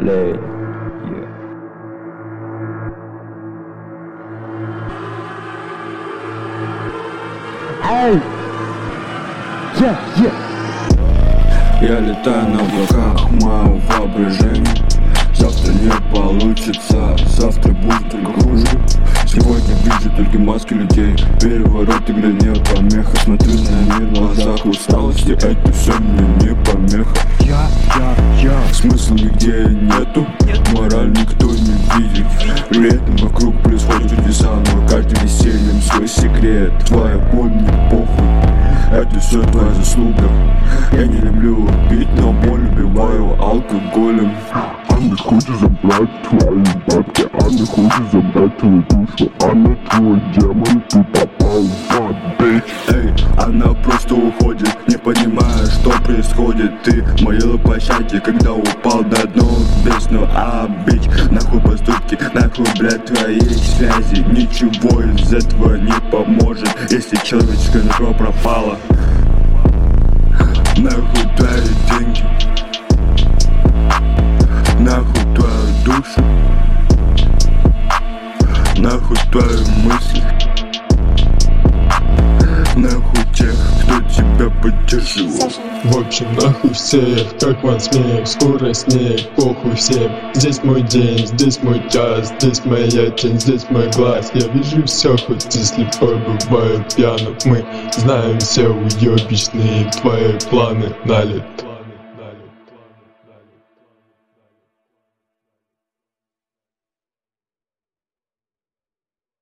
Play. Эй! Я летаю на облаках, мое воображение. Завтра не получится, завтра будет только хуже. Сегодня вижу только маски людей, переворот и гранет, помеха. Смотрю на мир в глазах усталости, это все мне не помеха. Смысла нигде нету, мораль никто не видит. При этом вокруг происходят чудеса, но каждый весельем свой секрет. Твоя боль не похуй, это все твоя заслуга. Я не люблю пить, но боль убиваю алкоголем. Она хочет забрать твои бабки, она хочет забрать твою душу, она твой демон, ты попал в ад, бич. Эй, она просто уходит, не понимая, что происходит. Ты молила пощаде, когда упал до дна в бездну. Бич, нахуй поступки, нахуй, блядь, твои связи. Ничего из этого не поможет, если человеческое нутро пропало. Нахуй твои деньги, нахуй твою душу, нахуй твои мысли, нахуй тех, кто тебя поддерживал. В общем, нахуй всех, как вам смех, скоро снег, похуй всем. Здесь мой день, здесь мой час, здесь моя тень, здесь мой глаз. Я вижу все, хоть и слепой бываю пьяным. Мы знаем все уебищные твои планы на лет.